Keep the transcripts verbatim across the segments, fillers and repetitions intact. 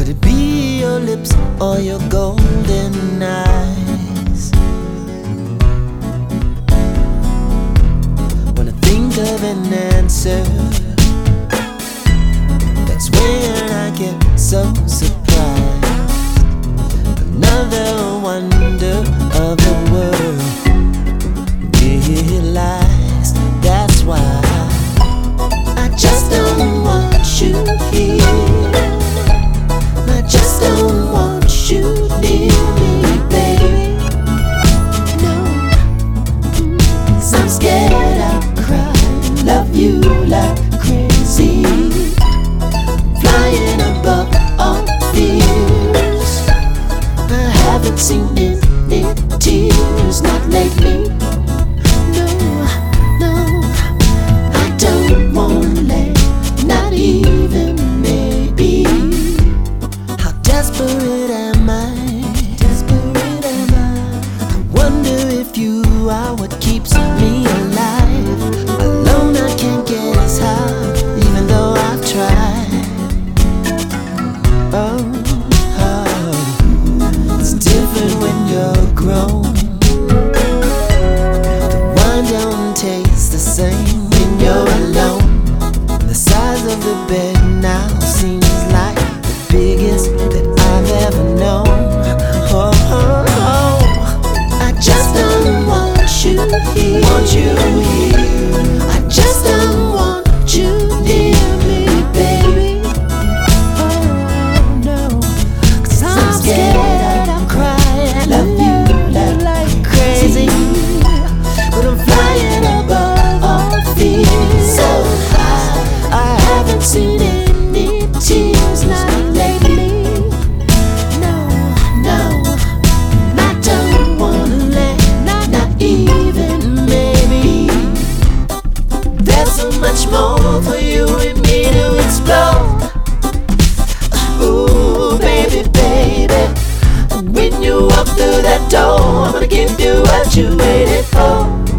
Could it be your lips or your golden eyes? When I think of an answer, that's when I get so surprised. Another wonder of the world. Realize that's why I just don't want you here. I just don't want you near me, baby. No, 'cause I'm scared I'll cry. Love you like crazy, flying above all fears. I haven't seen any tears, not lately. No, no, I don't wanna let, not even maybe. How desperate am I? Desperate am I? I wonder if you are what keeps me alive. Alone I can't get as high, even though I've tried. Oh, oh, it's different when you're grown. The wine don't taste the same when you're alone. The size of the bed now seems like the biggest that I've ever known. Oh, oh, oh. I just don't want you here. Want you here. I just don't want you near me, baby. Oh no, 'cause I'm scared I'll cry and love you like crazy. But I'm flying above all fears, so high. I haven't seen any tears, not lately. No, no, I don't wanna let, not even maybe. There's so much more for you and me to explore. Ooh, baby, baby, when you walk through that door, I'm gonna give you what you waited for.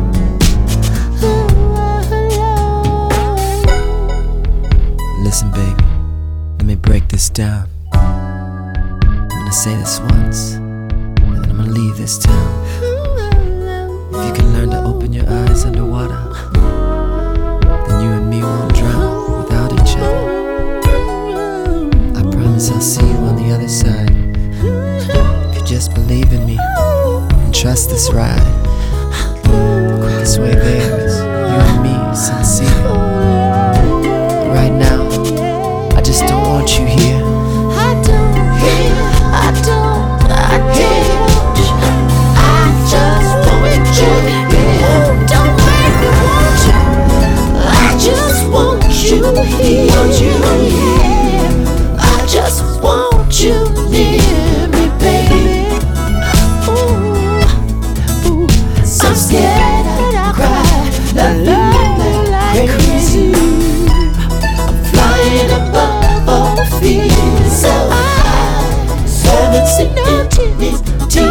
Listen, baby, let me break this down. I'm gonna say this once, and then I'm gonna leave this town. If you can learn to open your eyes underwater, then you and me won't drown without each other. I promise I'll see you on the other side. If you just believe in me and trust this ride. This way there is you and me sincere. Right now, I just don't want you here. I don't hear, I don't, I can't. I just want you here. Don't make me want you. I just want you here. Want you here. I just want you near me, baby. Ooh, ooh, I'm scared I'll cry. Love you like crazy. Flying above all fears, so high. Haven't seen no tears, tears.